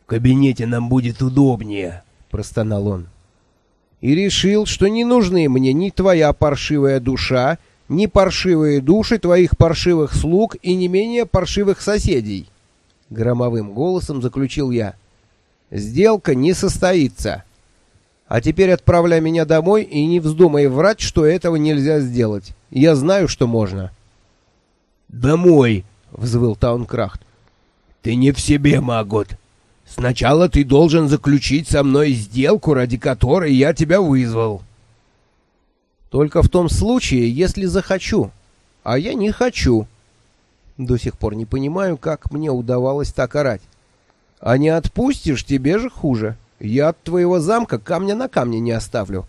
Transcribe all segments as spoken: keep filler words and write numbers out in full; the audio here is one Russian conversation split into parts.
кабинете нам будет удобнее», — простонал он. «И решил, что не нужны мне ни твоя паршивая душа, ни паршивые души твоих паршивых слуг и не менее паршивых соседей», — громовым голосом заключил я. «Сделка не состоится. А теперь отправляй меня домой и не вздумай врать, что этого нельзя сделать. Я знаю, что можно». «Домой!» — взвыл Таункрахт. «Ты не в себе, Магот. Сначала ты должен заключить со мной сделку, ради которой я тебя вызвал». «Только в том случае, если захочу. А я не хочу». До сих пор не понимаю, как мне удавалось так орать. «А не отпустишь, тебе же хуже. Я от твоего замка камня на камне не оставлю».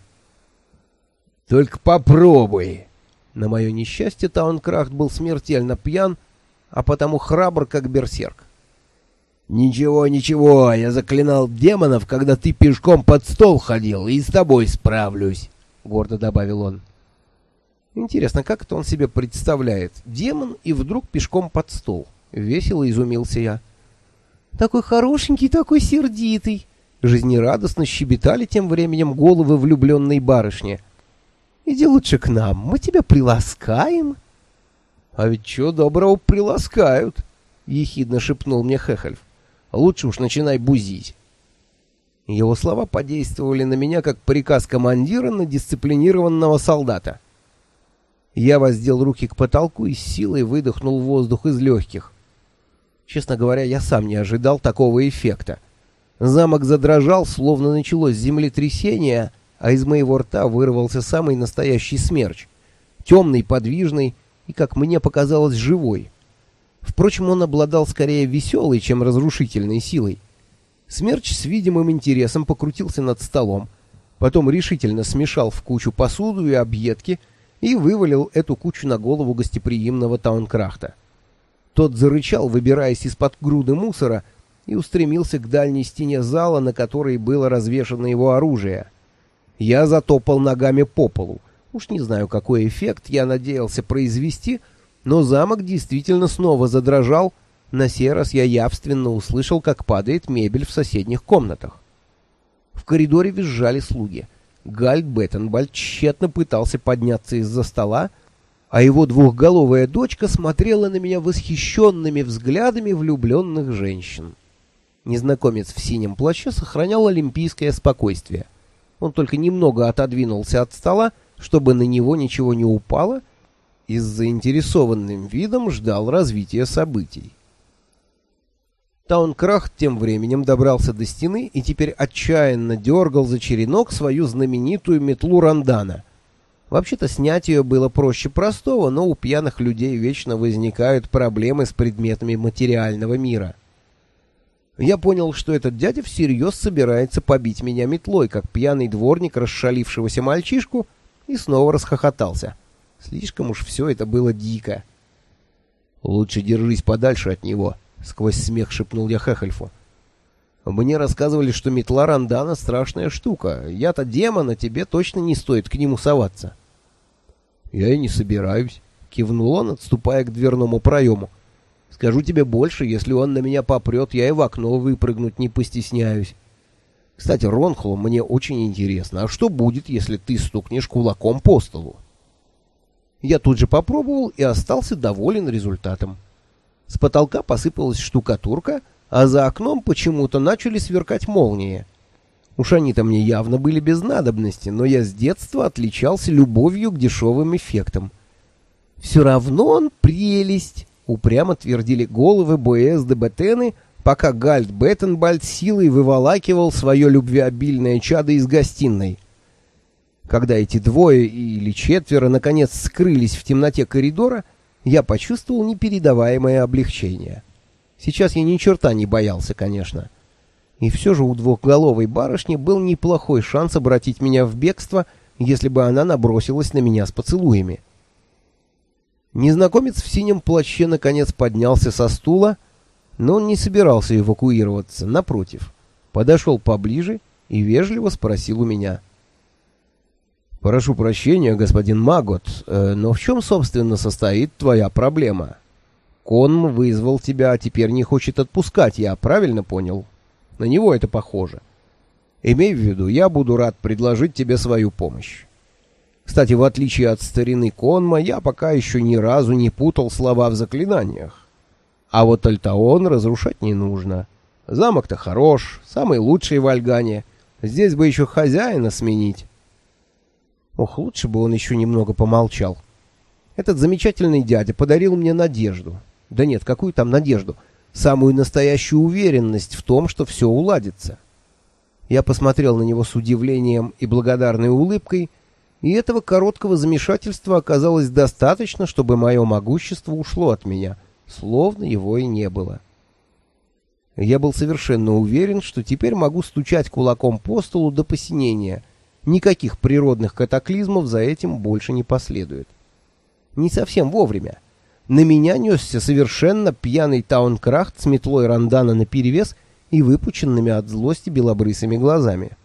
«Только попробуй». На мое несчастье, Таункрахт был смертельно пьян, а потому храбр, как берсерк. «Ничего, ничего, я заклинал демонов, когда ты пешком под стол ходил, и с тобой справлюсь», — гордо добавил он. Интересно, как это он себе представляет? Демон и вдруг пешком под стол. Весело изумился я. «Такой хорошенький, такой сердитый!» Жизнерадостно щебетали тем временем головы влюбленной барышни. «Иди лучше к нам, мы тебя приласкаем». «А ведь чего доброго приласкают», — ехидно шепнул мне Хехельф. «Лучше уж начинай бузить». Его слова подействовали на меня, как приказ командира на дисциплинированного солдата. Я воздел руки к потолку и с силой выдохнул воздух из легких. Честно говоря, я сам не ожидал такого эффекта. Замок задрожал, словно началось землетрясение, а из моего рта вырвался самый настоящий смерч. Темный, подвижный и, как мне показалось, живой. Впрочем, он обладал скорее веселой, чем разрушительной силой. Смерч с видимым интересом покрутился над столом, потом решительно смешал в кучу посуду и объедки и вывалил эту кучу на голову гостеприимного Таункрахта. Тот зарычал, выбираясь из-под груды мусора, и устремился к дальней стене зала, на которой было развешано его оружие. Я затопал ногами по полу. Уж не знаю, какой эффект я надеялся произвести, но замок действительно снова задрожал. На сей раз я явственно услышал, как падает мебель в соседних комнатах. В коридоре визжали слуги. Гальд Беттенбальд тщетно пытался подняться из-за стола, а его двухголовая дочка смотрела на меня восхищенными взглядами влюбленных женщин. Незнакомец в синем плаще сохранял олимпийское спокойствие. Он только немного отодвинулся от стола, чтобы на него ничего не упало, и с заинтересованным видом ждал развития событий. Таункрахт тем временем добрался до стены и теперь отчаянно дергал за черенок свою знаменитую метлу Рандана. Вообще-то снять ее было проще простого, но у пьяных людей вечно возникают проблемы с предметами материального мира. Я понял, что этот дядя всерьез собирается побить меня метлой, как пьяный дворник расшалившегося мальчишку, и снова расхохотался. Слишком уж все это было дико. «Лучше держись подальше от него», — сквозь смех шепнул я Хехельфу. «Мне рассказывали, что метла Рандана — страшная штука. Я-то демон, а тебе точно не стоит к нему соваться». «Я и не собираюсь», — кивнул он, отступая к дверному проему. «Скажу тебе больше, если он на меня попрет, я и в окно выпрыгнуть не постесняюсь. Кстати, Ронхлу, мне очень интересно, а что будет, если ты стукнешь кулаком по столу?» Я тут же попробовал и остался доволен результатом. С потолка посыпалась штукатурка, а за окном почему-то начали сверкать молнии. Уж они-то мне явно были без надобности, но я с детства отличался любовью к дешевым эффектам. «Все равно он прелесть», — упрямо твердили головы Боэс де Беттены, пока Гальд Беттенбальд силой выволакивал свое любвеобильное чадо из гостиной. Когда эти двое или четверо наконец скрылись в темноте коридора, я почувствовал непередаваемое облегчение. Сейчас я ни черта не боялся, конечно. И все же у двухголовой барышни был неплохой шанс обратить меня в бегство, если бы она набросилась на меня с поцелуями. Незнакомец в синем плаще наконец поднялся со стула, но он не собирался эвакуироваться, напротив. Подошел поближе и вежливо спросил у меня: «Прошу прощения, господин Магот, но в чем, собственно, состоит твоя проблема? Конм вызвал тебя, а теперь не хочет отпускать, я правильно понял?» На него это похоже. Имей в виду, я буду рад предложить тебе свою помощь. Кстати, в отличие от старины Конма, я пока еще ни разу не путал слова в заклинаниях. А вот Альтаон разрушать не нужно. Замок-то хорош, самый лучший в Альгане. Здесь бы еще хозяина сменить. Ох, лучше бы он еще немного помолчал. Этот замечательный дядя подарил мне надежду. Да нет, какую там надежду? Самую настоящую уверенность в том, что все уладится. Я посмотрел на него с удивлением и благодарной улыбкой, и этого короткого замешательства оказалось достаточно, чтобы мое могущество ушло от меня, словно его и не было. Я был совершенно уверен, что теперь могу стучать кулаком по столу до посинения. Никаких природных катаклизмов за этим больше не последует. Не совсем вовремя. На меня несся совершенно пьяный Таункрахт с метлой Рандана наперевес и выпученными от злости белобрысыми глазами.